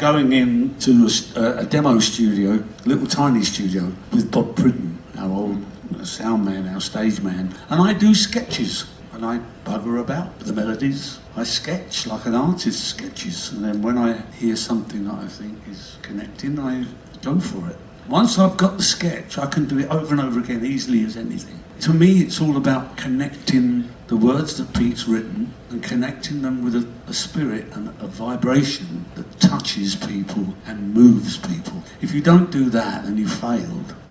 going in to a demo studio, a little tiny studio, with Bob Pridden, our old sound man, our stage man, and I do sketches, and I bugger about with the melodies. I sketch like an artist sketches, and then when I hear something that I think is connecting, I go for it. Once I've got the sketch, I can do it over and over again, easily as anything. To me, it's all about connecting the words that Pete's written and connecting them with a spirit and a vibration that touches people and moves people. If you don't do that, then you've failed.